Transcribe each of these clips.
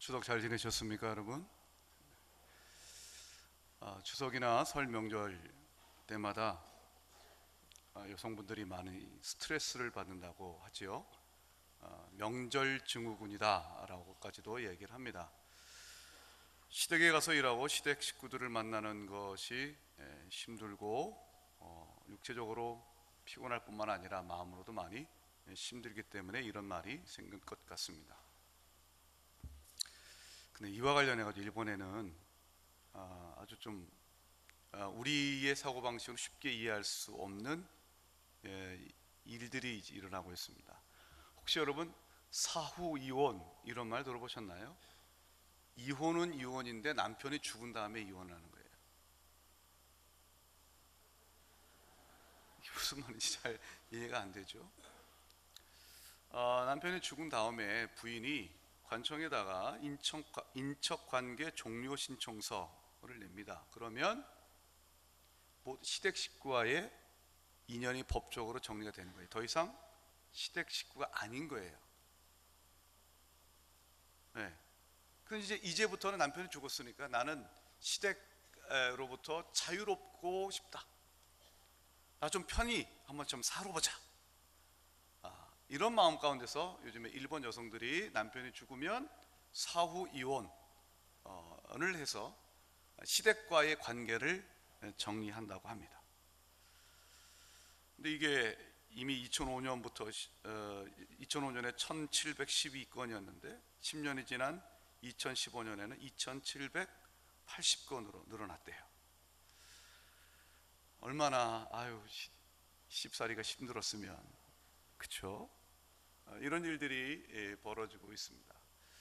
추석 잘 지내셨습니까, 여러분? 추석이나 설 명절 때마다 여성분들이 많이 스트레스를 받는다고 하지요. 명절 증후군이다라고까지도 얘기를 합니다. 시댁에 가서 일하고 시댁 식구들을 만나는 것이 힘들고 육체적으로 피곤할 뿐만 아니라 마음으로도 많이 힘들기 때문에 이런 말이 생긴 것 같습니다. 근데 이와 관련해 가지고 일본에는 아주 좀 우리의 사고방식으로 쉽게 이해할 수 없는 일들이 일어나고 있습니다. 혹시 여러분 사후 이혼 이런 말 들어보셨나요? 이혼은 이혼인데 남편이 죽은 다음에 이혼하는 거예요. 이게 무슨 말인지 잘 이해가 안 되죠. 남편이 죽은 다음에 부인이 관청에다가 인척관계 종료 신청서를 냅니다. 그러면 시댁 식구와의 인연이 법적으로 정리가 되는 거예요. 더 이상 시댁 식구가 아닌 거예요. 네. 그래서 이제부터는 남편이 죽었으니까 나는 시댁로부터 자유롭고 싶다. 나 좀 편히 한번 좀 살아보자. 이런 마음 가운데서 요즘에 일본 여성들이 남편이 죽으면 사후 이혼을 해서 시댁과의 관계를 정리한다고 합니다. 근데 이게 이미 2005년부터 2005년에 1712건이었는데 10년이 지난 2015년에는 2780건으로 늘어났대요. 얼마나 씹사리가 힘들었으면, 그렇죠? 이런 일들이 벌어지고 있습니다.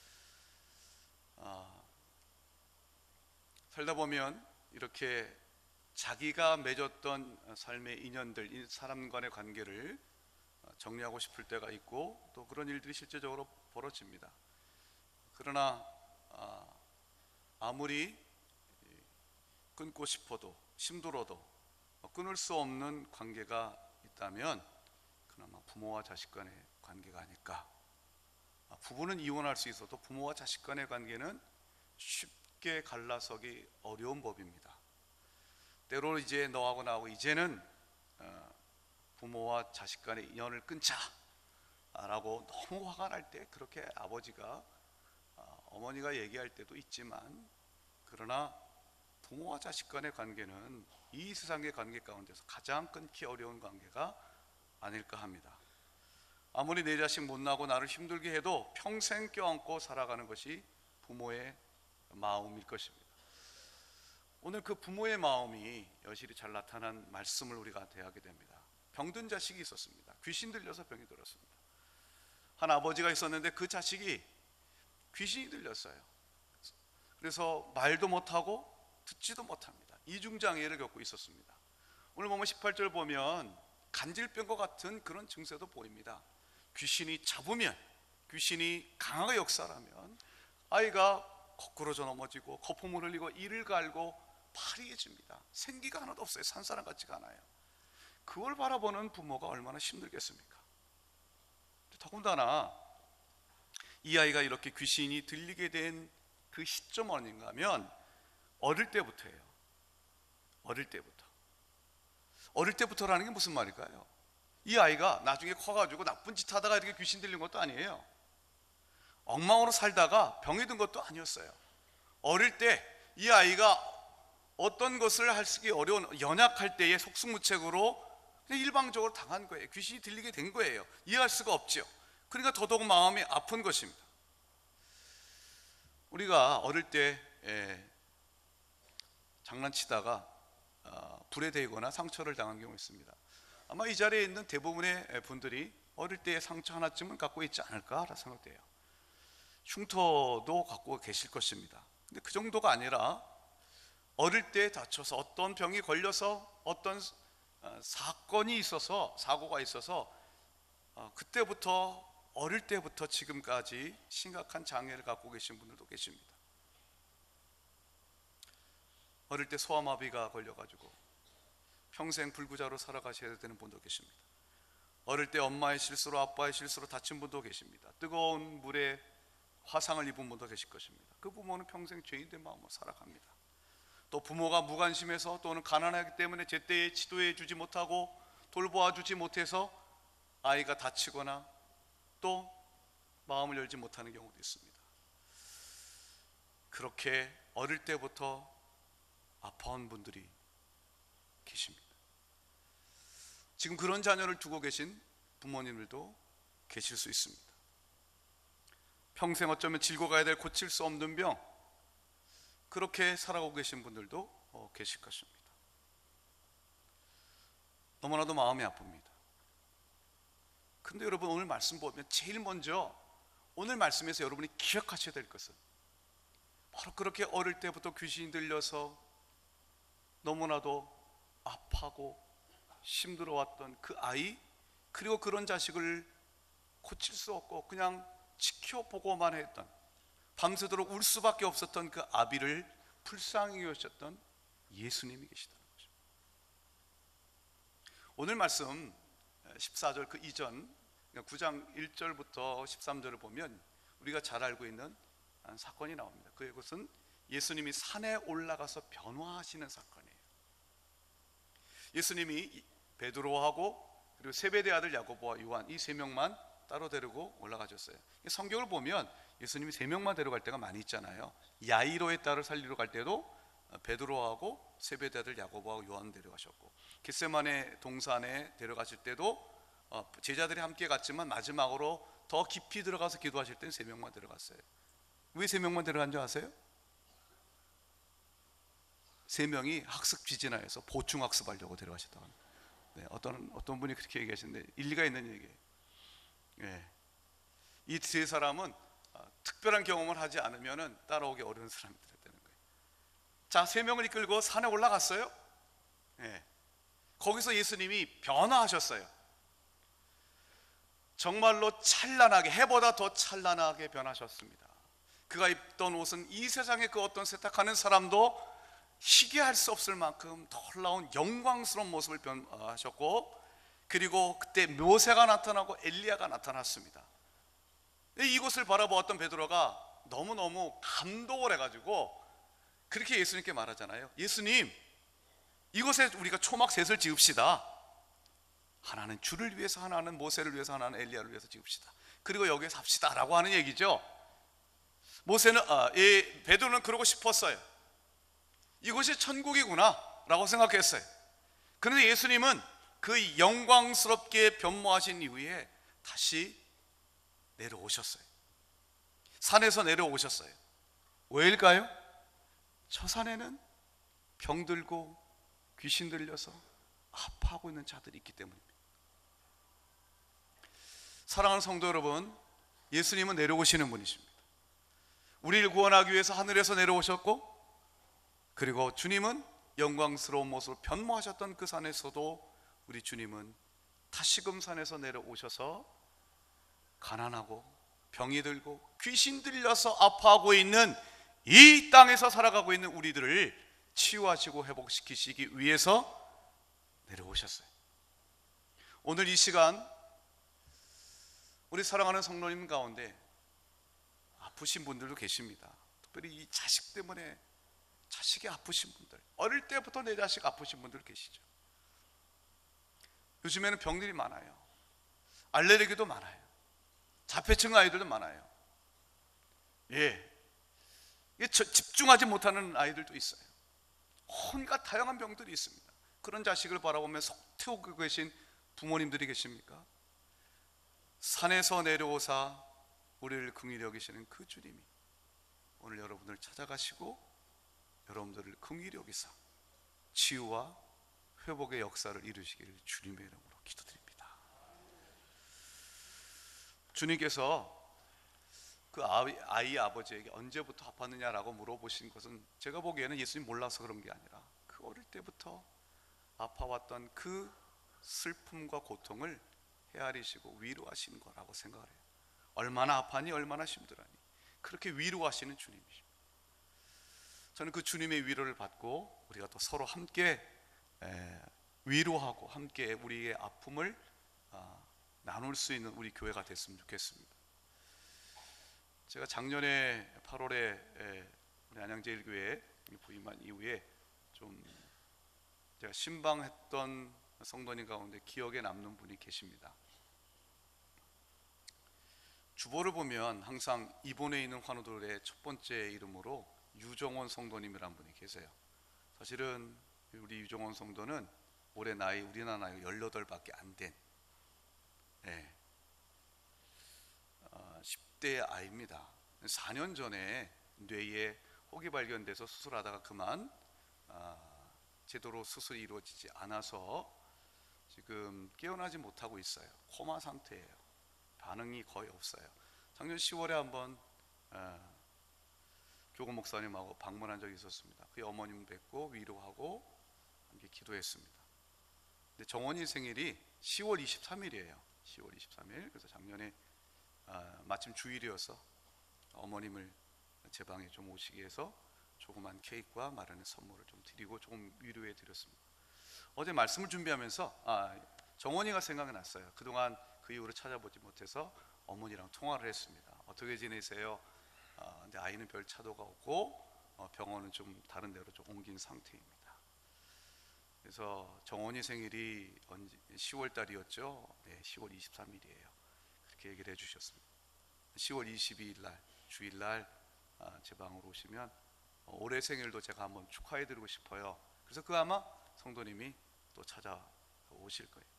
살다 보면 이렇게 자기가 맺었던 삶의 인연들, 사람 간의 관계를 정리하고 싶을 때가 있고 또 그런 일들이 실제적으로 벌어집니다. 그러나 아무리 끊고 싶어도 힘들어도 끊을 수 없는 관계가 있다면 그나마 부모와 자식 간의 관계가 아닐까. 부부는 이혼할 수 있어도 부모와 자식 간의 관계는 쉽게 갈라서기 어려운 법입니다. 때로 이제 너하고 나하고 이제는 부모와 자식 간의 인연을 끊자 라고 너무 화가 날 때 그렇게 아버지가 어머니가 얘기할 때도 있지만, 그러나 부모와 자식 간의 관계는 이 세상의 관계 가운데서 가장 끊기 어려운 관계가 아닐까 합니다. 아무리 내 자식 못나고 나를 힘들게 해도 평생 껴안고 살아가는 것이 부모의 마음일 것입니다. 오늘 그 부모의 마음이 여실히 잘 나타난 말씀을 우리가 대하게 됩니다. 병든 자식이 있었습니다. 귀신 들려서 병이 들었습니다. 한 아버지가 있었는데 그 자식이 귀신이 들렸어요. 그래서 말도 못하고 듣지도 못합니다. 이중장애를 겪고 있었습니다. 오늘 보면 18절 보면 간질병과 같은 그런 증세도 보입니다. 귀신이 잡으면, 귀신이 강하게 역사하면 아이가 거꾸러져 넘어지고 거품을 흘리고 이를 갈고 파리해집니다. 생기가 하나도 없어요. 산 사람 같지가 않아요. 그걸 바라보는 부모가 얼마나 힘들겠습니까? 더군다나 이 아이가 이렇게 귀신이 들리게 된 그 시점 어딘가 하면 어릴 때부터예요. 어릴 때부터라는 게 무슨 말일까요? 이 아이가 나중에 커가지고 나쁜 짓 하다가 이렇게 귀신 들린 것도 아니에요. 엉망으로 살다가 병이 든 것도 아니었어요. 어릴 때 이 아이가 어떤 것을 하기 어려운, 연약할 때의 속수무책으로 일방적으로 당한 거예요. 귀신이 들리게 된 거예요. 이해할 수가 없죠. 그러니까 더더욱 마음이 아픈 것입니다. 우리가 어릴 때 장난치다가 불에 대거나 상처를 당한 경우 있습니다. 아마 이 자리에 있는 대부분의 분들이 어릴 때의 상처 하나쯤은 갖고 있지 않을까 생각돼요. 흉터도 갖고 계실 것입니다. 근데 그 정도가 아니라 어릴 때 다쳐서 어떤 병이 걸려서 어떤 사건이 있어서, 사고가 있어서 그때부터, 어릴 때부터 지금까지 심각한 장애를 갖고 계신 분들도 계십니다. 어릴 때 소아마비가 걸려가지고 평생 불구자로 살아가셔야 되는 분도 계십니다. 어릴 때 엄마의 실수로, 아빠의 실수로 다친 분도 계십니다. 뜨거운 물에 화상을 입은 분도 계실 것입니다. 그 부모는 평생 죄인된 마음으로 살아갑니다. 또 부모가 무관심해서 또는 가난하기 때문에 제때에 지도해 주지 못하고 돌보아 주지 못해서 아이가 다치거나 또 마음을 열지 못하는 경우도 있습니다. 그렇게 어릴 때부터 아파온 분들이 계십니다. 지금 그런 자녀를 두고 계신 부모님들도 계실 수 있습니다. 평생 어쩌면 질고 가야 될 고칠 수 없는 병, 그렇게 살아가고 계신 분들도 계실 것입니다. 너무나도 마음이 아픕니다. 근데 여러분, 오늘 말씀 보면 제일 먼저 오늘 말씀에서 여러분이 기억하셔야 될 것은 바로 그렇게 어릴 때부터 귀신이 들려서 너무나도 아파하고 힘들어왔던 그 아이, 그리고 그런 자식을 고칠 수 없고 그냥 지켜보고만 했던, 밤새도록 울 수밖에 없었던 그 아비를 불쌍히 여기셨던 예수님이 계시다는 거죠. 오늘 말씀 14절 그 이전 9장 1절부터 13절을 보면 우리가 잘 알고 있는 사건이 나옵니다. 그것은 예수님이 산에 올라가서 변화하시는 사건이에요. 예수님이 베드로하고 그리고 세베대 아들 야고보와 요한, 이 세 명만 따로 데리고 올라가셨어요. 성경을 보면 예수님이 세 명만 데려갈 때가 많이 있잖아요. 야이로의 딸을 살리러 갈 때도 베드로하고 세베대 아들 야고보와 요한 데려가셨고, 겟세마네 동산에 데려가실 때도 제자들이 함께 갔지만 마지막으로 더 깊이 들어가서 기도하실 때는 세 명만 데려갔어요. 왜 세 명만 데려간 줄 아세요? 세 명이 학습 지진하여서 보충 학습하려고 데려가셨다고 합니다. 네, 어떤 분이 그렇게 얘기하시는데 일리가 있는 얘기예요. 네. 이 세 사람은 특별한 경험을 하지 않으면 따라오기 어려운 사람들이었다는 거예요. 자, 세 명을 이끌고 산에 올라갔어요. 네. 거기서 예수님이 변화하셨어요. 정말로 찬란하게, 해보다 더 찬란하게 변하셨습니다. 그가 입던 옷은 이 세상의 그 어떤 세탁하는 사람도 희귀할 수 없을 만큼 더 놀라운 영광스러운 모습을 변하셨고, 그리고 그때 모세가 나타나고 엘리야가 나타났습니다. 이곳을 바라보았던 베드로가 너무너무 감동을 해가지고 그렇게 예수님께 말하잖아요. 예수님, 이곳에 우리가 초막 셋을 지읍시다. 하나는 주를 위해서, 하나는 모세를 위해서, 하나는 엘리야를 위해서 지읍시다. 그리고 여기에 삽시다 라고 하는 얘기죠. 베드로는 그러고 싶었어요. 이곳이 천국이구나 라고 생각했어요. 그런데 예수님은 그 영광스럽게 변모하신 이후에 다시 내려오셨어요. 산에서 내려오셨어요. 왜일까요? 저 산에는 병들고 귀신 들려서 아파하고 있는 자들이 있기 때문입니다. 사랑하는 성도 여러분, 예수님은 내려오시는 분이십니다. 우리를 구원하기 위해서 하늘에서 내려오셨고, 그리고 주님은 영광스러운 모습으로 변모하셨던 그 산에서도 우리 주님은 다시금 산에서 내려오셔서 가난하고 병이 들고 귀신 들려서 아파하고 있는 이 땅에서 살아가고 있는 우리들을 치유하시고 회복시키시기 위해서 내려오셨어요. 오늘 이 시간 우리 사랑하는 성도님 가운데 아프신 분들도 계십니다. 특별히 이 자식 때문에, 자식이 아프신 분들, 어릴 때부터 내 자식 아프신 분들 계시죠. 요즘에는 병들이 많아요. 알레르기도 많아요. 자폐증 아이들도 많아요. 집중하지 못하는 아이들도 있어요. 온갖 다양한 병들이 있습니다. 그런 자식을 바라보며 속 태우고 계신 부모님들이 계십니까? 산에서 내려오사 우리를 긍휼히 여기시는 그 주님이 오늘 여러분을 찾아가시고 여러분들을 긍휼히 여기사 치유와 회복의 역사를 이루시기를 주님의 이름으로 기도드립니다. 주님께서 그 아이 아버지에게 언제부터 아팠느냐라고 물어보신 것은 제가 보기에는 예수님 몰라서 그런 게 아니라 그 어릴 때부터 아파왔던 그 슬픔과 고통을 헤아리시고 위로하시는 거라고 생각을 해요. 얼마나 아파니, 얼마나 힘들어하니, 그렇게 위로하시는 주님이십니다. 저는 그 주님의 위로를 받고 우리가 또 서로 함께 위로하고 함께 우리의 아픔을 나눌 수 있는 우리 교회가 됐으면 좋겠습니다. 제가 작년에 8월에 우리 안양제일교회 부임한 이후에 좀 제가 신방했던 성도님 가운데 기억에 남는 분이 계십니다. 주보를 보면 항상 입원해 있는 환우들의 첫 번째 이름으로 유정원 성도님이라는 분이 계세요. 사실은 우리 유정원 성도는 올해 나이 우리나라 나이 18밖에 안 된 10대 아이입니다. 4년 전에 뇌에 혹이 발견돼서 수술하다가 그만 제대로 수술이 이루어지지 않아서 지금 깨어나지 못하고 있어요. 코마 상태예요. 반응이 거의 없어요. 작년 10월에 한번 교구 목사님하고 방문한 적이 있었습니다. 그 어머님 뵙고 위로하고 함께 기도했습니다. 근데 정원이 생일이 10월 23일이에요. 10월 23일. 그래서 작년에 마침 주일이어서 어머님을 제 방에 좀 오시게 해서 조그만 케이크와 마련의 선물을 좀 드리고 조금 위로해 드렸습니다. 어제 말씀을 준비하면서 정원이가 생각이 났어요. 그동안 그 이후로 찾아보지 못해서 어머니랑 통화를 했습니다. 어떻게 지내세요? 근데 아이는 별 차도가 없고 병원은 좀 다른 데로 좀 옮긴 상태입니다. 그래서 정원이 생일이 10월 달이었죠. 네, 10월 23일이에요. 그렇게 얘기를 해주셨습니다. 10월 22일 날 주일날 제 방으로 오시면 올해 생일도 제가 한번 축하해드리고 싶어요. 그래서 아마 성도님이 또 찾아오실 거예요.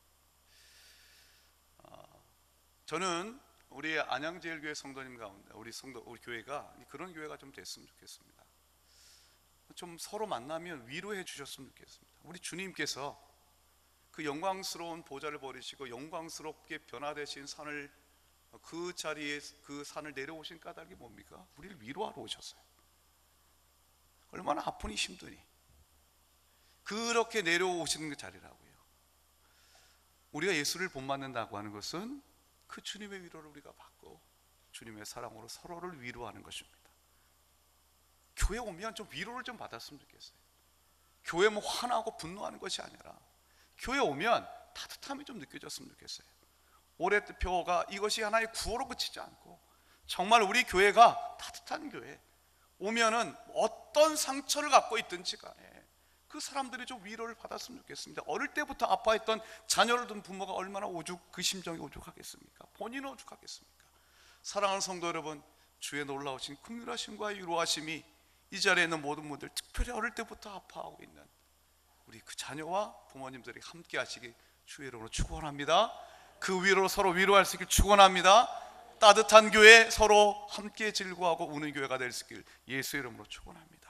저는 우리 안양제일교회 성도님 가운데 우리 교회가 그런 교회가 좀 됐으면 좋겠습니다. 좀 서로 만나면 위로해 주셨으면 좋겠습니다. 우리 주님께서 그 영광스러운 보좌를 버리시고 영광스럽게 변화되신 산을 그 자리에 그 산을 내려오신 까닭이 뭡니까? 우리를 위로하러 오셨어요. 얼마나 아프니 힘드니 그렇게 내려오시는 그 자리라고요. 우리가 예수를 본받는다고 하는 것은 그 주님의 위로를 우리가 받고 주님의 사랑으로 서로를 위로하는 것입니다. 교회 오면 좀 위로를 좀 받았으면 좋겠어요. 교회 뭐 화나고 분노하는 것이 아니라 교회 오면 따뜻함이 좀 느껴졌으면 좋겠어요. 올해 표가 이것이 하나의 구호로 그치지 않고 정말 우리 교회가 따뜻한 교회, 오면은 어떤 상처를 갖고 있든지 간에 그 사람들이 좀 위로를 받았으면 좋겠습니다. 어릴 때부터 아파했던 자녀를 둔 부모가 얼마나 그 심정이 오죽하겠습니까? 본인은 오죽하겠습니까? 사랑하는 성도 여러분, 주의 놀라우신 긍휼하심과 위로하심이 이 자리에 있는 모든 분들, 특별히 어릴 때부터 아파하고 있는 우리 그 자녀와 부모님들이 함께 하시기 주의 이름으로 축원합니다. 그 위로로 서로 위로할 수 있길 축원합니다. 따뜻한 교회, 서로 함께 즐거워하고 우는 교회가 될 수 있길 예수 이름으로 축원합니다.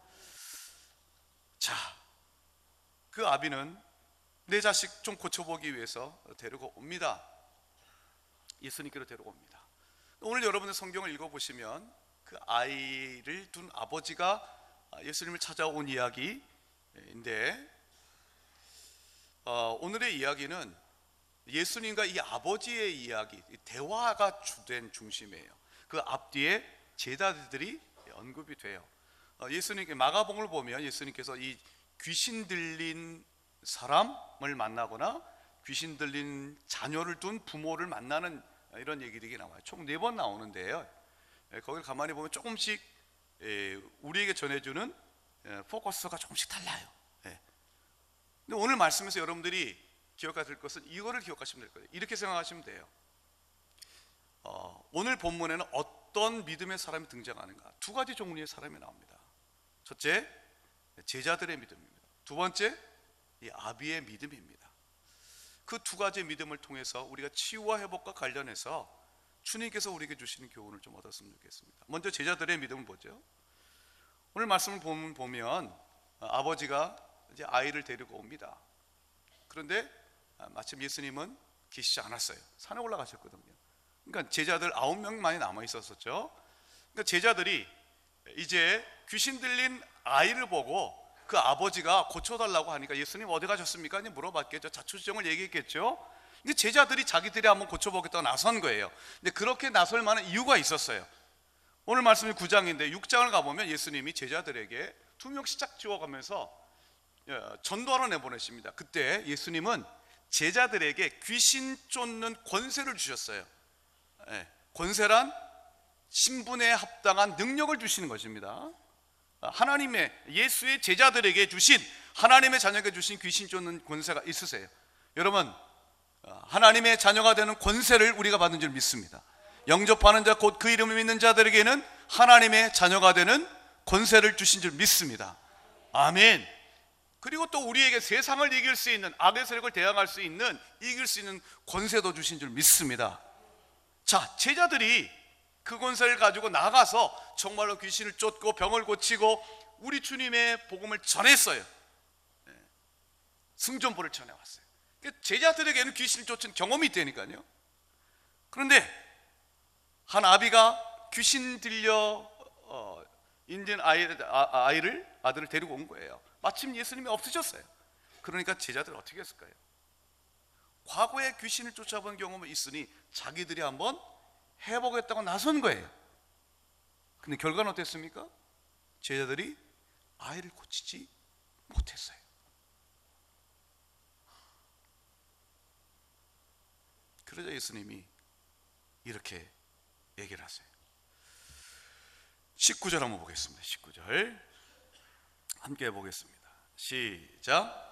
자, 그 아비는 내 자식 좀 고쳐보기 위해서 데리고 옵니다. 예수님께로 데려옵니다. 오늘 여러분의 성경을 읽어보시면 그 아이를 둔 아버지가 예수님을 찾아온 이야기인데 오늘의 이야기는 예수님과 이 아버지의 이야기, 대화가 주된 중심이에요. 그 앞뒤에 제자들이 언급이 돼요. 예수님께 마가복음을 보면 예수님께서 이 귀신 들린 사람을 만나거나 귀신 들린 자녀를 둔 부모를 만나는 이런 얘기들이 나와요. 총 4번 나오는데요. 거기를 가만히 보면 조금씩 우리에게 전해주는 포커스가 조금씩 달라요. 근데 오늘 말씀에서 여러분들이 기억해야 될 것은 이거를 기억하시면 될 거예요. 이렇게 생각하시면 돼요. 오늘 본문에는 어떤 믿음의 사람이 등장하는가? 2가지 종류의 사람이 나옵니다. 첫째, 제자들의 믿음입니다. 두 번째, 이 아비의 믿음입니다. 그 2가지 믿음을 통해서 우리가 치유와 회복과 관련해서 주님께서 우리에게 주시는 교훈을 좀 얻었으면 좋겠습니다. 먼저 제자들의 믿음을 보죠. 오늘 말씀을 보면 아버지가 이제 아이를 데리고 옵니다. 그런데 마침 예수님은 계시지 않았어요. 산에 올라가셨거든요. 그러니까 제자들 9명만이 남아 있었었죠. 그러니까 제자들이 이제 귀신 들린 아이를 보고 그 아버지가 고쳐달라고 하니까 예수님 어디 가셨습니까? 물어봤겠죠. 자초지종을 얘기했겠죠. 근데 제자들이 자기들이 한번 고쳐보겠다고 나선 거예요. 근데 그렇게 나설 만한 이유가 있었어요. 오늘 말씀이 9장인데 6장을 가보면 예수님이 제자들에게 2명씩 쫙 지워가면서 전도하러 내보내십니다. 그때 예수님은 제자들에게 귀신 쫓는 권세를 주셨어요. 권세란 신분에 합당한 능력을 주시는 것입니다. 하나님의 예수의 제자들에게 주신, 하나님의 자녀에게 주신 귀신 쫓는 권세가 있으세요. 여러분, 하나님의 자녀가 되는 권세를 우리가 받은 줄 믿습니다. 영접하는 자 곧 그 이름을 믿는 자들에게는 하나님의 자녀가 되는 권세를 주신 줄 믿습니다. 아멘. 그리고 또 우리에게 세상을 이길 수 있는, 악의 세력을 대항할 수 있는, 이길 수 있는 권세도 주신 줄 믿습니다. 자, 제자들이 그 권세를 가지고 나가서 정말로 귀신을 쫓고 병을 고치고 우리 주님의 복음을 전했어요. 승전보를 전해왔어요. 제자들에게는 귀신을 쫓은 경험이 있다니까요. 그런데 한 아비가 귀신 들려 있는 아들을 데리고 온 거예요. 마침 예수님이 없으셨어요. 그러니까 제자들 어떻게 했을까요? 과거에 귀신을 쫓아본 경험이 있으니 자기들이 한번 해보겠다고 나선 거예요. 근데 결과는 어땠습니까? 제자들이 아이를 고치지 못했어요. 그러자 예수님이 이렇게 얘기를 하세요. 19절 한번 보겠습니다. 19절 함께 보겠습니다. 시작.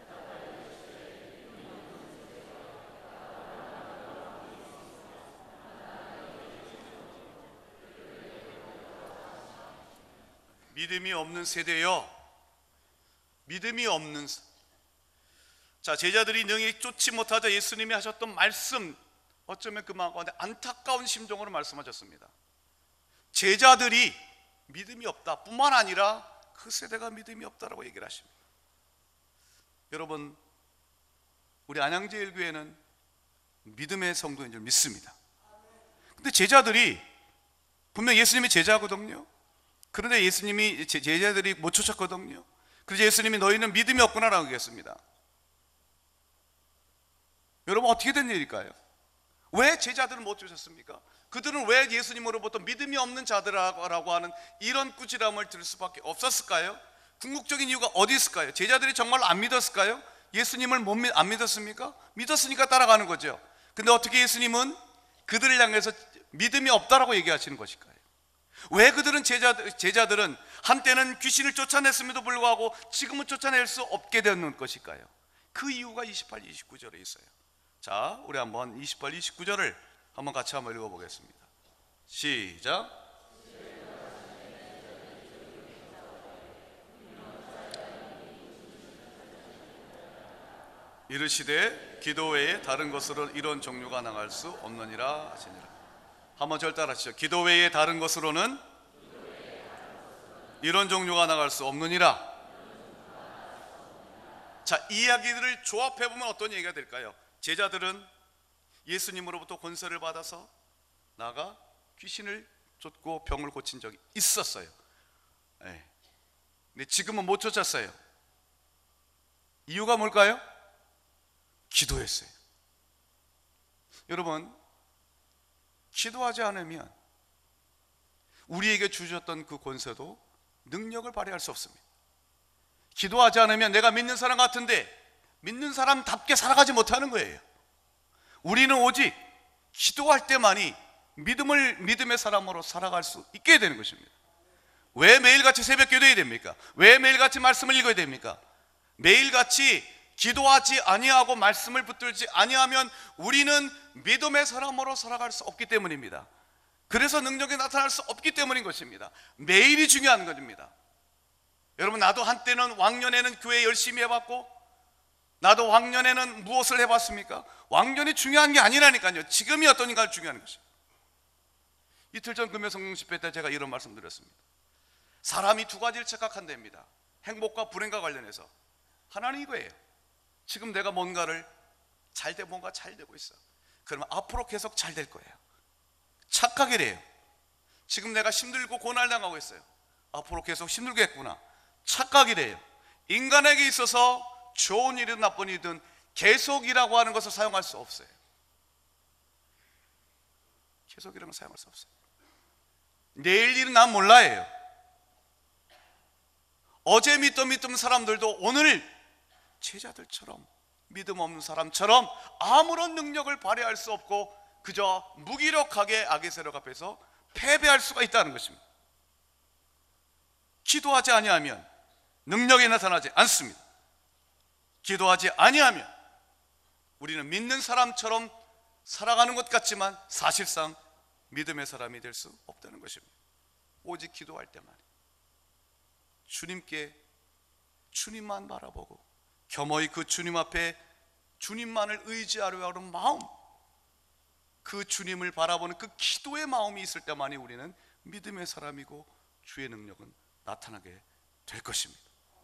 믿음이 없는 세대요. 믿음이 없는. 자, 제자들이 능히 쫓지 못하자 예수님이 하셨던 말씀, 어쩌면 그 마음 가운데 안타까운 심정으로 말씀하셨습니다. 제자들이 믿음이 없다 뿐만 아니라 그 세대가 믿음이 없다라고 얘기를 하십니다. 여러분, 우리 안양제일교회는 믿음의 성도인 줄 믿습니다. 근데 제자들이 분명 예수님이 제자거든요. 그런데 예수님이 제자들이 못 쫓았거든요. 그래서 예수님이 너희는 믿음이 없구나라고 얘기했습니다. 여러분, 어떻게 된 일일까요? 왜 제자들은 못 쫓았습니까? 그들은 왜 예수님으로부터 믿음이 없는 자들이라고 하는 이런 꾸지람을 들을 수밖에 없었을까요? 궁극적인 이유가 어디 있을까요? 제자들이 정말로 안 믿었을까요? 예수님을 안 믿었습니까? 믿었으니까 따라가는 거죠. 근데 어떻게 예수님은 그들을 향해서 믿음이 없다라고 얘기하시는 것일까요? 왜 그들은 제자들은 한때는 귀신을 쫓아냈음에도 불구하고 지금은 쫓아낼 수 없게 되는 것일까요? 그 이유가 28, 29절에 있어요. 자, 우리 한번 28, 29절을 한번 같이 한번 읽어보겠습니다. 시작. 이르시되 기도 외에 다른 것으로 이런 종류가 나갈 수 없느니라 하시니라. 한번 절 따라하시죠. 기도 외에 다른 것으로는 이런 종류가 나갈 수 없느니라. 자, 이 이야기들을 조합해보면 어떤 얘기가 될까요? 제자들은 예수님으로부터 권세를 받아서 나가 귀신을 쫓고 병을 고친 적이 있었어요. 근데 지금은 못 쫓았어요. 이유가 뭘까요? 기도했어요. 여러분, 기도하지 않으면 우리에게 주셨던 그 권세도 능력을 발휘할 수 없습니다. 기도하지 않으면 내가 믿는 사람 같은데 믿는 사람답게 살아가지 못하는 거예요. 우리는 오직 기도할 때만이 믿음의 사람으로 살아갈 수 있게 되는 것입니다. 왜 매일같이 새벽 기도해야 됩니까? 왜 매일같이 말씀을 읽어야 됩니까? 매일같이 기도하지 아니하고 말씀을 붙들지 아니하면 우리는 믿음의 사람으로 살아갈 수 없기 때문입니다. 그래서 능력이 나타날 수 없기 때문인 것입니다. 매일이 중요한 것입니다. 여러분, 나도 한때는 왕년에는 교회 열심히 해봤고 나도 왕년에는 무엇을 해봤습니까? 왕년이 중요한 게 아니라니까요. 지금이 어떠니가 중요한 것입니다. 이틀 전 금요성령 집회 때 제가 이런 말씀 드렸습니다. 사람이 두 가지를 착각한답니다. 행복과 불행과 관련해서. 하나는 이거예요. 지금 내가 뭔가 잘 되고 있어. 그러면 앞으로 계속 잘 될 거예요. 착각이래요. 지금 내가 힘들고 고난당하고 있어요. 앞으로 계속 힘들겠구나. 착각이래요. 인간에게 있어서 좋은 일이든 나쁜 일이든 계속이라고 하는 것을 사용할 수 없어요. 계속이라면 사용할 수 없어요. 내일 일은 난 몰라예요. 어제 믿던 사람들도 오늘 제자들처럼 믿음 없는 사람처럼 아무런 능력을 발휘할 수 없고 그저 무기력하게 악의 세력 앞에서 패배할 수가 있다는 것입니다. 기도하지 아니하면 능력이 나타나지 않습니다. 기도하지 아니하면 우리는 믿는 사람처럼 살아가는 것 같지만 사실상 믿음의 사람이 될 수 없다는 것입니다. 오직 기도할 때만 주님만 바라보고 겸허히 그 주님 앞에 주님만을 의지하려 하는 마음, 그 주님을 바라보는 그 기도의 마음이 있을 때만이 우리는 믿음의 사람이고 주의 능력은 나타나게 될 것입니다.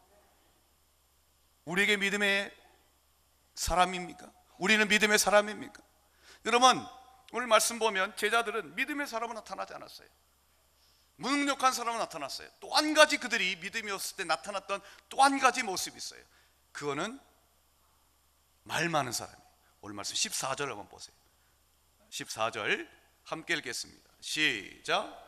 우리에게 믿음의 사람입니까? 우리는 믿음의 사람입니까? 여러분, 오늘 말씀 보면 제자들은 믿음의 사람은 나타나지 않았어요. 무능력한 사람은 나타났어요. 또 한 가지 그들이 믿음이 없을 때 나타났던 또 한 가지 모습이 있어요. 그거는 말 많은 사람이에요. 오늘 말씀 14절 한번 보세요. 14절 함께 읽겠습니다. 시작.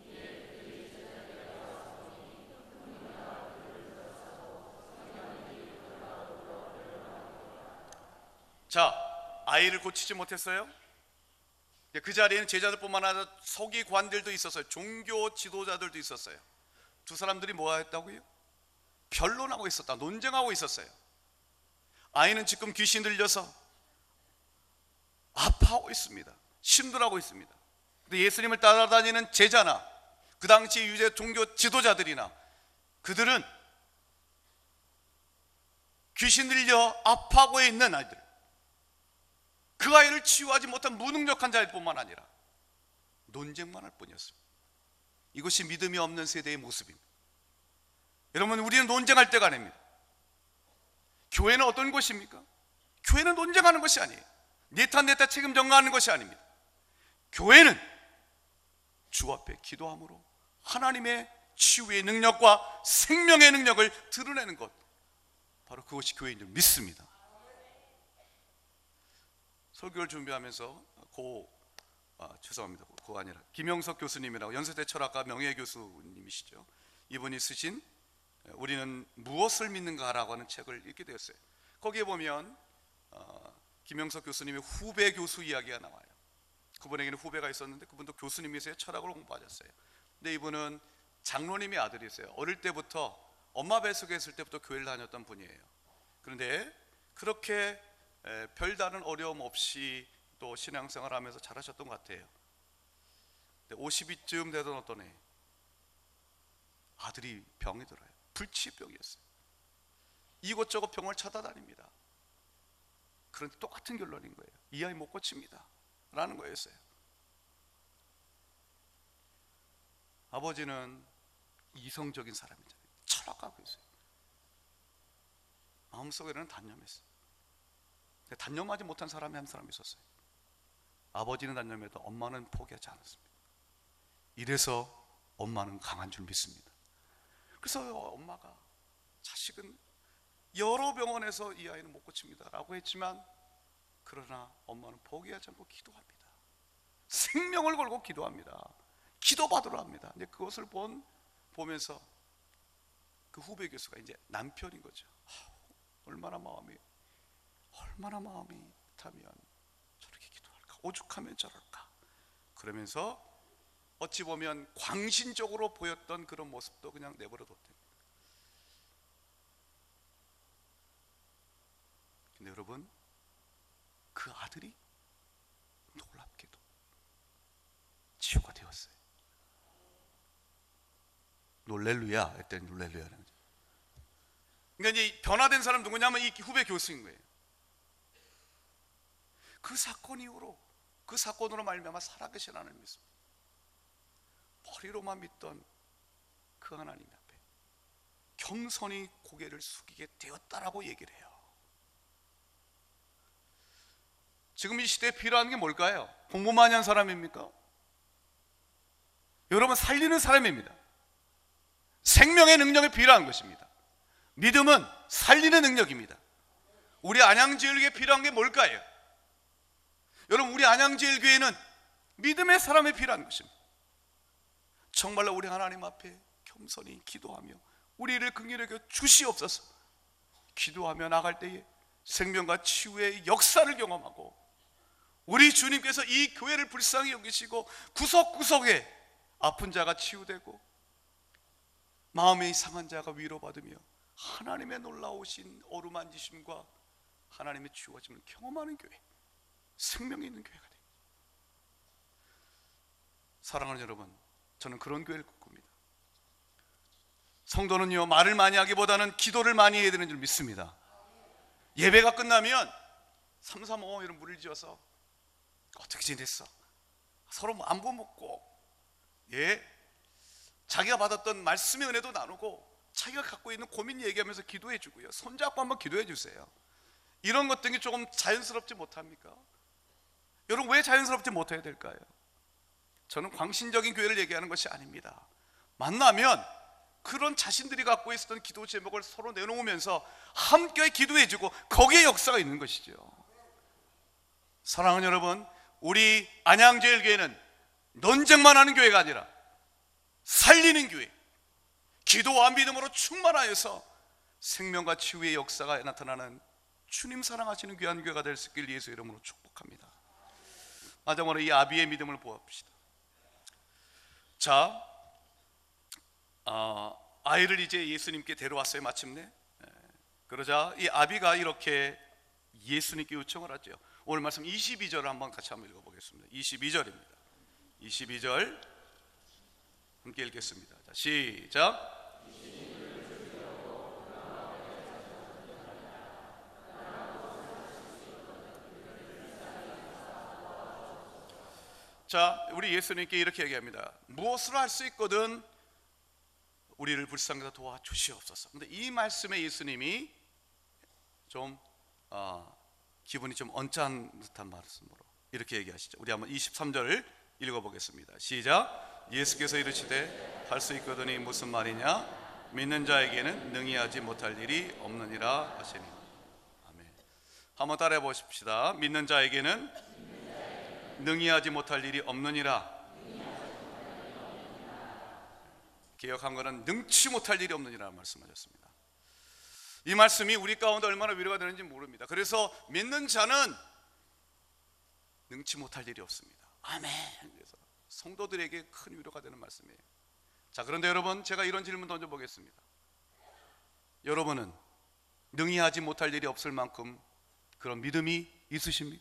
자, 아이를 고치지 못했어요. 그 자리에는 제자들뿐만 아니라 서기관들도 있었어요. 종교 지도자들도 있었어요. 두 사람들이 뭐 했다고요? 변론하고 있었다. 논쟁하고 있었어요. 아이는 지금 귀신 들려서 아파하고 있습니다. 힘들어하고 있습니다. 근데 예수님을 따라다니는 제자나 그 당시 유대 종교 지도자들이나 그들은 귀신 들려 아파하고 있는 아이들, 그 아이를 치유하지 못한 무능력한 자일뿐만 아니라 논쟁만 할 뿐이었습니다. 이것이 믿음이 없는 세대의 모습입니다. 여러분, 우리는 논쟁할 때가 아닙니다. 교회는 어떤 곳입니까? 교회는 논쟁하는 것이 아니에요. 내 탓 책임 전가하는 것이 아닙니다. 교회는 주 앞에 기도함으로 하나님의 치유의 능력과 생명의 능력을 드러내는 것, 바로 그것이 교회인 줄 믿습니다. 설교를 준비하면서 죄송합니다. 그거 아니라 김영석 교수님이라고 연세대 철학과 명예교수님이시죠. 이분이 쓰신 우리는 무엇을 믿는가라고 하는 책을 읽게 되었어요. 거기에 보면 김영석 교수님의 후배 교수 이야기가 나와요. 그분에게는 후배가 있었는데 그분도 교수님이세요. 철학을 공부하셨어요. 근데 이분은 장로님의 아들이세요. 어릴 때부터 엄마 뱃속에 있을 때부터 교회를 다녔던 분이에요. 그런데 그렇게 별다른 어려움 없이 또 신앙생활을 하면서 잘하셨던 것 같아요. 50이쯤 되던 어떤 해 아들이 병이 들어요. 불치병이었어요. 이것저것 병을 찾아다닙니다. 그런데 똑같은 결론인 거예요. 이 아이 못 고칩니다 라는 거였어요. 아버지는 이성적인 사람이잖아요. 철학하고 있어요. 마음속에는 단념했어요. 단념하지 못한 사람이 한 사람 있었어요. 아버지는 단념해도 엄마는 포기하지 않았습니다. 이래서 엄마는 강한 줄 믿습니다. 그래서 엄마가 자식은 여러 병원에서 이 아이는 못 고칩니다 라고 했지만, 그러나 엄마는 포기하지 않고 기도합니다. 생명을 걸고 기도합니다. 기도받으러 합니다. 근데 그것을 보면서 그 후배 교수가 이제 남편인 거죠. 얼마나 마음이 타면 저렇게 기도할까, 오죽하면 저럴까. 그러면서 어찌 보면 광신적으로 보였던 그런 모습도 그냥 내버려 뒀대요. 근데 여러분, 그 아들이 놀랍게도 치유가 되었어요. 놀렐루야 했더니 놀렐루야라는 거죠. 그러니까 이제 변화된 사람 누구냐면 이 후배 교수인 거예요. 그 사건 이후로, 그 사건으로 말미암아 살아계신 하나님 믿습니다. 머리로만 믿던 그 하나님 앞에 겸손히 고개를 숙이게 되었다라고 얘기를 해요. 지금 이 시대에 필요한 게 뭘까요? 공부 많이 한 사람입니까? 여러분, 살리는 사람입니다. 생명의 능력이 필요한 것입니다. 믿음은 살리는 능력입니다. 우리 안양제일교회에 필요한 게 뭘까요? 여러분, 우리 안양제일교회는 믿음의 사람이 필요한 것입니다. 정말로 우리 하나님 앞에 겸손히 기도하며 우리를 긍휼하게 주시옵소서. 기도하며 나갈 때에 생명과 치유의 역사를 경험하고 우리 주님께서 이 교회를 불쌍히 여기시고 구석구석에 아픈 자가 치유되고 마음에 상한 자가 위로받으며 하나님의 놀라우신 어루만지심과 하나님의 치유하심을 경험하는 교회, 생명이 있는 교회가 됩니다. 사랑하는 여러분, 저는 그런 교회를 꿈꿉니다. 성도는요, 말을 많이 하기보다는 기도를 많이 해야 되는 줄 믿습니다. 예배가 끝나면 삼삼오오 이런 물을 지어서 어떻게 지냈어? 서로 안부 묻고, 자기가 받았던 말씀의 은혜도 나누고, 자기가 갖고 있는 고민 얘기하면서 기도해 주고요, 손잡고 한번 기도해 주세요. 이런 것들이 조금 자연스럽지 못합니까? 여러분, 왜 자연스럽지 못해야 될까요? 저는 광신적인 교회를 얘기하는 것이 아닙니다. 만나면 그런 자신들이 갖고 있었던 기도 제목을 서로 내놓으면서 함께 기도해 주고, 거기에 역사가 있는 것이죠. 사랑하는 여러분, 우리 안양제일교회는 논쟁만 하는 교회가 아니라 살리는 교회, 기도와 믿음으로 충만하여서 생명과 치유의 역사가 나타나는 주님 사랑하시는 귀한 교회가 될 수 있길 예수 이름으로 축복합니다. 마지막으로 이 아비의 믿음을 보합시다. 자, 아이를 이제 예수님께 데려왔어요. 마침내. 그러자 이 아비가 이렇게 예수님께 요청을 하죠. 오늘 말씀 22절을 한번 같이 한번 읽어보겠습니다. 22절입니다. 22절 함께 읽겠습니다. 자, 시작. 자, 우리 예수님께 이렇게 얘기합니다. 무엇을 할 수 있거든 우리를 불쌍히 도와주시옵소서. 근데 이 말씀에 예수님이 좀 기분이 좀 언짢은 듯한 말씀으로 이렇게 얘기하시죠. 우리 한번 23절을 읽어보겠습니다. 시작. 예수께서 이르시되 할 수 있거든이 무슨 말이냐? 믿는 자에게는 능히 하지 못할 일이 없느니라 하시니. 아멘. 한번 따라해 보십시다. 믿는 자에게는 능히 하지 못할 일이 없느니라. 개역한 거는 능치 못할 일이 없느니라 말씀하셨습니다. 이 말씀이 우리 가운데 얼마나 위로가 되는지 모릅니다. 그래서 믿는 자는 능치 못할 일이 없습니다. 아멘. 그래서 성도들에게 큰 위로가 되는 말씀이에요. 자, 그런데 여러분, 제가 이런 질문 던져보겠습니다. 여러분은 능히 하지 못할 일이 없을 만큼 그런 믿음이 있으십니까?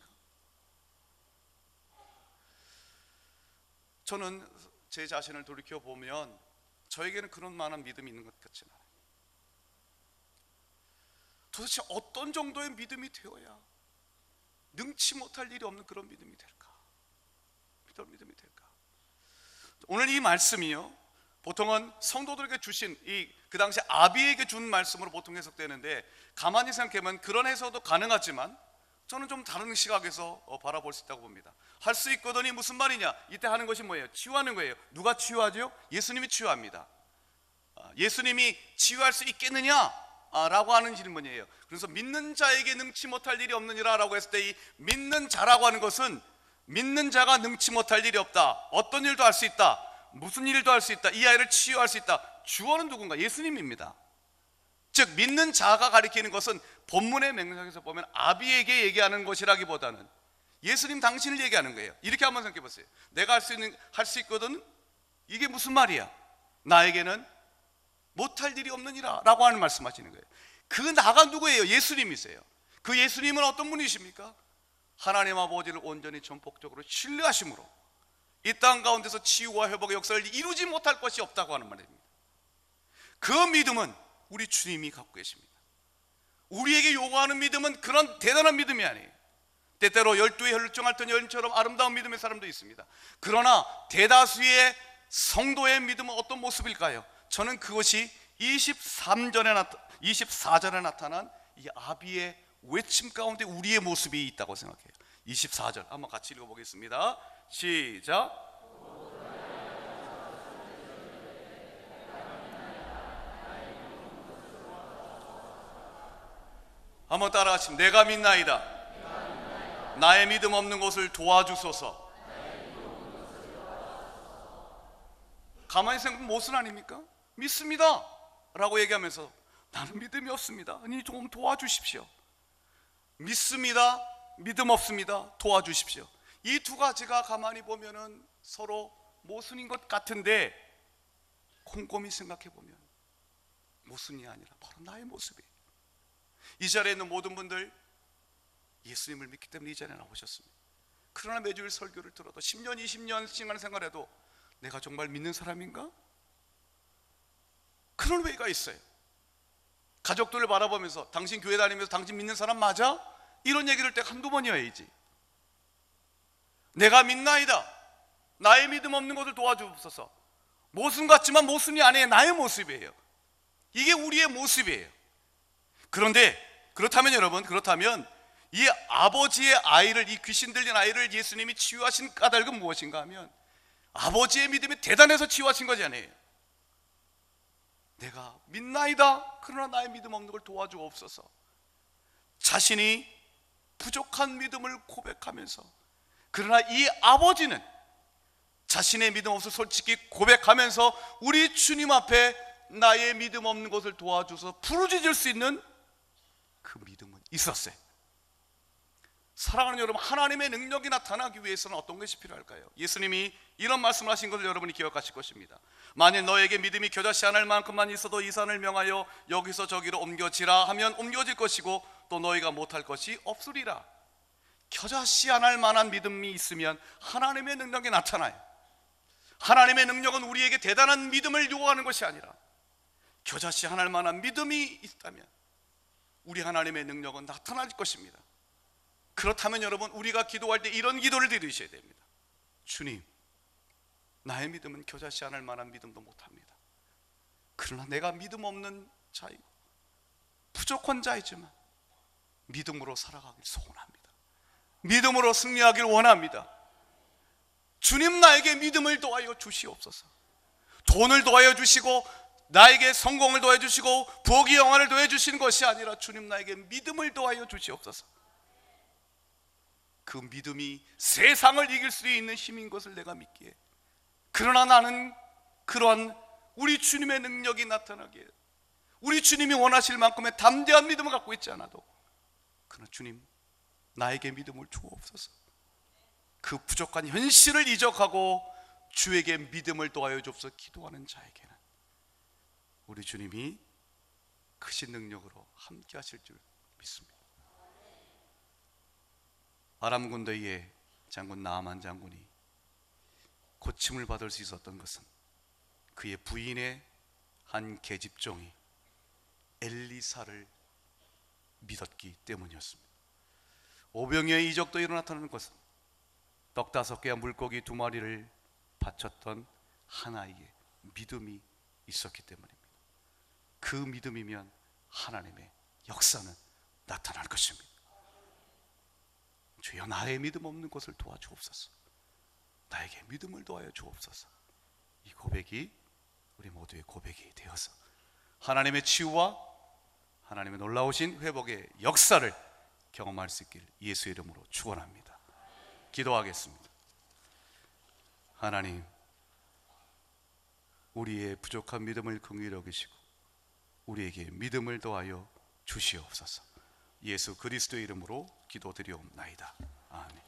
저는 제 자신을 돌이켜보면 저에게는 그런 만한 믿음이 있는 것 같지는 않아요. 도대체 어떤 정도의 믿음이 되어야 능치 못할 일이 없는 그런 믿음이 될까? 그런 믿음이 될까? 오늘 이 말씀이요, 보통은 성도들에게 주신 그 당시 아비에게 준 말씀으로 보통 해석되는데, 가만히 생각해보면 그런 해석도 가능하지만 저는 좀 다른 시각에서 바라볼 수 있다고 봅니다. 할 수 있거든이 무슨 말이냐? 이때 하는 것이 뭐예요? 치유하는 거예요. 누가 치유하죠? 예수님이 치유합니다. 예수님이 치유할 수 있겠느냐? 라고 하는 질문이에요. 그래서 믿는 자에게 능치 못할 일이 없느니라 라고 했을 때, 이 믿는 자라고 하는 것은 믿는 자가 능치 못할 일이 없다, 어떤 일도 할 수 있다, 무슨 일도 할 수 있다, 이 아이를 치유할 수 있다. 주어는 누군가? 예수님입니다. 즉 믿는 자가 가리키는 것은 본문의 맥락에서 보면 아비에게 얘기하는 것이라기보다는 예수님 당신을 얘기하는 거예요. 이렇게 한번 생각해 보세요. 내가 할 수 있거든, 이게 무슨 말이야? 나에게는 못할 일이 없느니라 라고 하는 말씀하시는 거예요. 그 나가 누구예요? 예수님이세요. 그 예수님은 어떤 분이십니까? 하나님 아버지를 온전히 전폭적으로 신뢰하심으로 이 땅 가운데서 치유와 회복의 역사를 이루지 못할 것이 없다고 하는 말입니다. 그 믿음은 우리 주님이 갖고 계십니다. 우리에게 요구하는 믿음은 그런 대단한 믿음이 아니에요. 때때로 열두에 혈증할 여인처럼 아름다운 믿음의 사람도 있습니다. 그러나 대다수의 성도의 믿음은 어떤 모습일까요? 저는 그것이 24절에 나타난 이 아비의 외침 가운데 우리의 모습이 있다고 생각해요. 24절 한번 같이 읽어보겠습니다. 시작. 한번 따라하시면, 내가 믿나이다. 나의 믿음 없는 것을 도와주소서. 가만히 생각하면 무슨 아닙니까? 믿습니다 라고 얘기하면서 나는 믿음이 없습니다, 아니 좀 도와주십시오. 믿습니다, 믿음 없습니다, 도와주십시오. 이 두 가지가 가만히 보면은 서로 모순인 것 같은데 곰곰이 생각해 보면 모순이 아니라 바로 나의 모습이에요. 이 자리에 있는 모든 분들 예수님을 믿기 때문에 이 자리에 나오셨습니다. 그러나 매주일 설교를 들어도 10년 20년 시간 생활해도 내가 정말 믿는 사람인가? 그런 회의가 있어요. 가족들을 바라보면서 당신 교회 다니면서 당신 믿는 사람 맞아? 이런 얘기를 때 한두 번이어야지. 내가 믿나이다. 나의 믿음 없는 것을 도와주옵소서. 모순 같지만 모순이 아니에요. 나의 모습이에요. 이게 우리의 모습이에요. 그런데 그렇다면 여러분, 그렇다면 이 아버지의 아이를, 이 귀신 들린 아이를 예수님이 치유하신 까닭은 무엇인가 하면 아버지의 믿음이 대단해서 치유하신 것이 아니에요. 내가 믿나이다. 그러나 나의 믿음 없는 걸 도와주옵소서. 자신이 부족한 믿음을 고백하면서, 그러나 이 아버지는 자신의 믿음 없어 솔직히 고백하면서 우리 주님 앞에 나의 믿음 없는 것을 도와줘서 부르짖을 수 있는 그 믿음은 있었어요. 사랑하는 여러분, 하나님의 능력이 나타나기 위해서는 어떤 것이 필요할까요? 예수님이 이런 말씀을 하신 것을 여러분이 기억하실 것입니다. 만일 너에게 믿음이 겨자씨 하나일 만큼만 있어도 이 산을 명하여 여기서 저기로 옮겨지라 하면 옮겨질 것이고 또 너희가 못할 것이 없으리라. 겨자씨 하나일 만한 믿음이 있으면 하나님의 능력이 나타나요. 하나님의 능력은 우리에게 대단한 믿음을 요구하는 것이 아니라 겨자씨 하나일 만한 믿음이 있다면 우리 하나님의 능력은 나타날 것입니다. 그렇다면 여러분, 우리가 기도할 때 이런 기도를 드리셔야 됩니다. 주님, 나의 믿음은 겨자씨 하나일 만한 믿음도 못합니다. 그러나 내가 믿음 없는 자이고 부족한 자이지만 믿음으로 살아가길 소원합니다. 믿음으로 승리하길 원합니다. 주님, 나에게 믿음을 도와여 주시옵소서. 돈을 도와여 주시고 나에게 성공을 도와여 주시고 부귀 영화를 도와여 주시는 것이 아니라 주님, 나에게 믿음을 도와여 주시옵소서. 그 믿음이 세상을 이길 수 있는 힘인 것을 내가 믿기에, 그러나 나는 그러한 우리 주님의 능력이 나타나기에 우리 주님이 원하실 만큼의 담대한 믿음을 갖고 있지 않아도 그러나 주님, 나에게 믿음을 주옵소서. 그 부족한 현실을 이적하고 주에게 믿음을 도와여 주옵소서 기도하는 자에게는 우리 주님이 크신 능력으로 함께 하실 줄 믿습니다. 아람 군대의 장군 나아만 장군이 고침을 받을 수 있었던 것은 그의 부인의 한 계집종이 엘리사를 믿었기 때문이었습니다. 오병이어의 이적도 일어났다는 것은 떡 5개와 물고기 2마리를 바쳤던 하나의 믿음이 있었기 때문입니다. 그 믿음이면 하나님의 역사는 나타날 것입니다. 주여, 나의 믿음 없는 것을 도와주옵소서. 나에게 믿음을 도와여 주옵소서. 이 고백이 우리 모두의 고백이 되어서 하나님의 치유와 하나님의 놀라우신 회복의 역사를 경험할 수 있길 예수의 이름으로 축원합니다. 기도하겠습니다. 하나님, 우리의 부족한 믿음을 긍휼히 여기시고 우리에게 믿음을 더하여 주시옵소서. 예수 그리스도의 이름으로 기도드리옵나이다. 아멘.